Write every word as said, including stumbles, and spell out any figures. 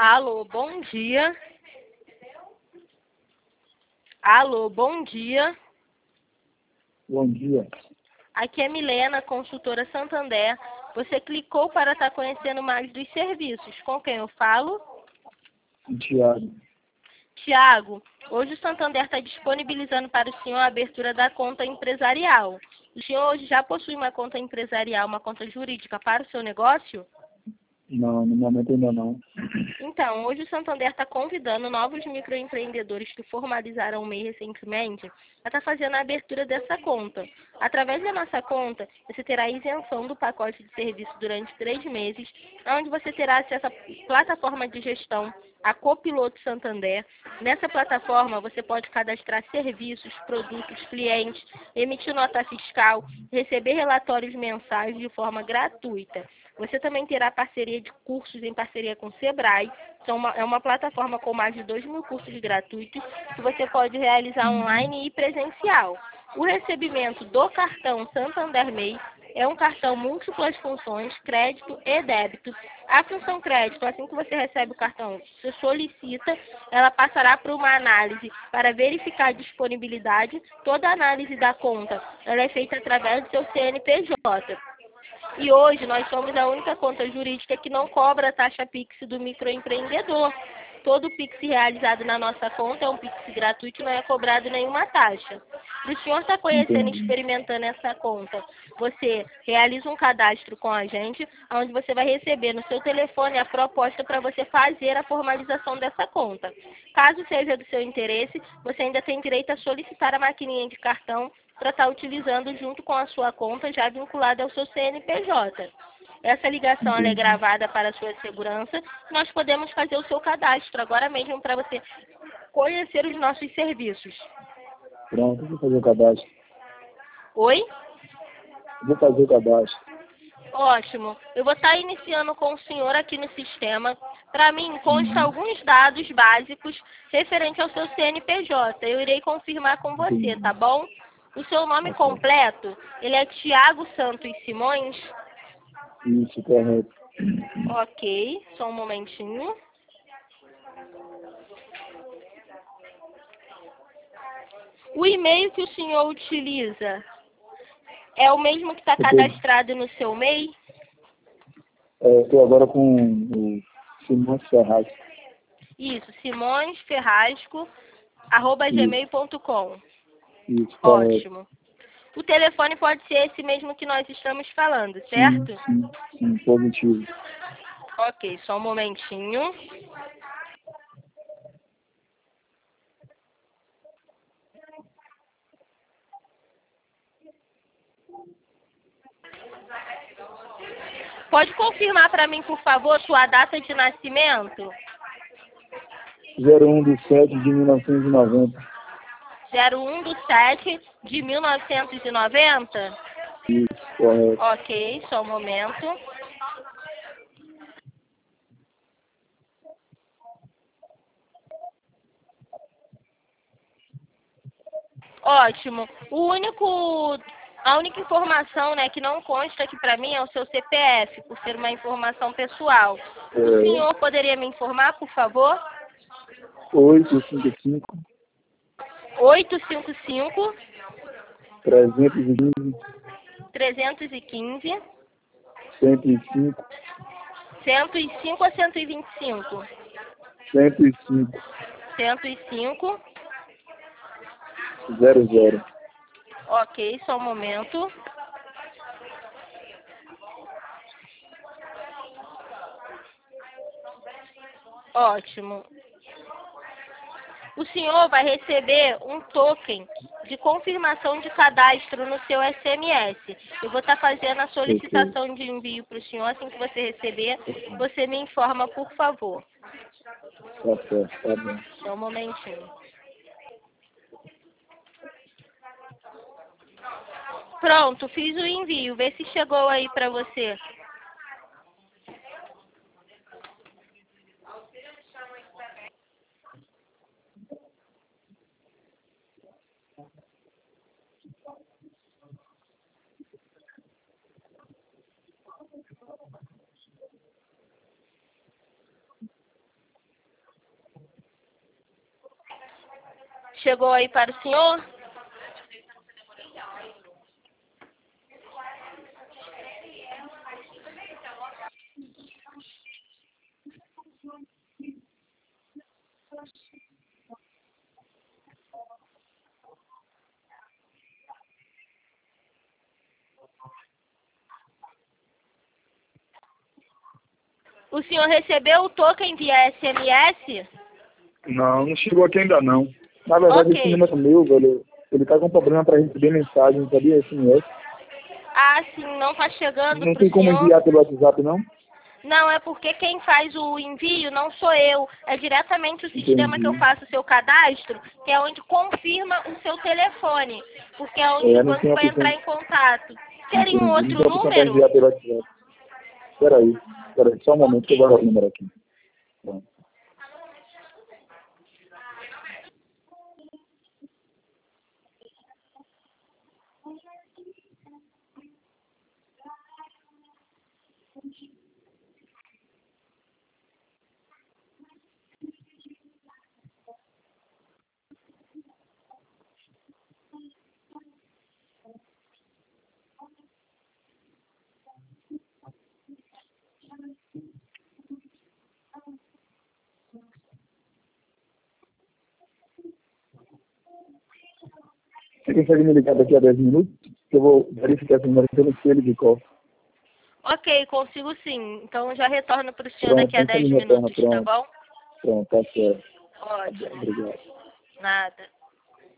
Alô, bom dia. Alô, bom dia. Bom dia. Aqui é Milena, consultora Santander. Você clicou para estar conhecendo mais dos serviços. Com quem eu falo? Tiago. Tiago, hoje o Santander está disponibilizando para o senhor a abertura da conta empresarial. O senhor hoje já possui uma conta empresarial, uma conta jurídica para o seu negócio? Não, no momento ainda não. Então, hoje o Santander está convidando novos microempreendedores que formalizaram o M E I recentemente a estar fazendo a abertura dessa conta. Através da nossa conta, você terá isenção do pacote de serviço durante três meses, onde você terá acesso à plataforma de gestão, a Copiloto Santander. Nessa plataforma, você pode cadastrar serviços, produtos, clientes, emitir nota fiscal, receber relatórios mensais de forma gratuita. Você também terá parceria de cursos em parceria com o Sebrae. São uma, é uma plataforma com mais de dois mil cursos gratuitos que você pode realizar online e presencial. O recebimento do cartão Santander M E I é um cartão múltiplas funções, crédito e débito. A função crédito, assim que você recebe o cartão, você solicita, ela passará por uma análise para verificar a disponibilidade. Toda a análise da conta ela é feita através do seu C N P J. E hoje nós somos a única conta jurídica que não cobra a taxa Pix do microempreendedor. Todo Pix realizado na nossa conta é um Pix gratuito e não é cobrado nenhuma taxa. Para o senhor estar conhecendo e experimentando essa conta, você realiza um cadastro com a gente, onde você vai receber no seu telefone a proposta para você fazer a formalização dessa conta. Caso seja do seu interesse, você ainda tem direito a solicitar a maquininha de cartão para estar utilizando junto com a sua conta já vinculada ao seu C N P J. Essa ligação ela é gravada para a sua segurança. Nós podemos fazer o seu cadastro agora mesmo para você conhecer os nossos serviços. Pronto, vou fazer o cadastro. Oi? Vou fazer o cadastro. Ótimo. Eu vou estar iniciando com o senhor aqui no sistema. Para mim, consta alguns dados básicos referente ao seu C N P J. Eu irei confirmar com você, tá bom? O seu nome completo, ele é Tiago Santos Simões? Isso, correto. Ok, só um momentinho. O e-mail que o senhor utiliza é o mesmo que está cadastrado no seu M E I? Estou agora com o Simões Ferraz. Isso, simões ferrasco arroba gmail ponto com. Isso, correto. Ótimo. O telefone pode ser esse mesmo que nós estamos falando, certo? Sim, sim, sim, positivo. Ok, só um momentinho. Pode confirmar para mim, por favor, sua data de nascimento? zero um de sete de mil novecentos e noventa. zero um de sete de mil novecentos e noventa? Isso, correto. Ok, só um momento. Ótimo. O único, a única informação, né, que não consta aqui para mim é o seu C P F, por ser uma informação pessoal. O É, senhor poderia me informar, por favor? oito cinco cinco, oito cinco cinco, trezentos e quinze, trezentos e quinze, cento e cinco, cento e cinco ou cento e vinte e cinco? cento e cinco, cento e cinco. zero zero. Ok, só um momento. Ótimo. O senhor vai receber um token de confirmação de cadastro no seu S M S. Eu vou estar fazendo a solicitação de envio para o senhor. Assim que você receber, você me informa, por favor. Tá certo, tá bom. Só um momentinho. Pronto, fiz o envio. Vê se chegou aí para você. Chegou aí para o senhor? O senhor recebeu o token via S M S? Não, não chegou aqui ainda não. Na verdade, Ok. esse número meu, velho, ele tá com problema para receber mensagem, sabia? S M S. Ah, sim, não está chegando Não para tem o como senhor? enviar pelo WhatsApp, não? Não, é porque quem faz o envio não sou eu. É diretamente o sistema que eu Entendi. faço o seu cadastro, que é onde confirma o seu telefone. Porque é onde É, não tem você vai opção. entrar em contato. Seria um Entendi. Não outro tem opção para número? enviar pelo WhatsApp. Peraí, peraí, só um momento que eu Ok. vou dar o número aqui. Pronto. Você consegue me ligar daqui a dez minutos? Que eu vou verificar esse número pelo espelho de cor. Ok, consigo sim. Então eu já retorno para o senhor Pronto, daqui a então você dez me retorna, minutos, tá pronto. bom? Pronto, tá certo. Tá bom, Ótimo. obrigado. Nada.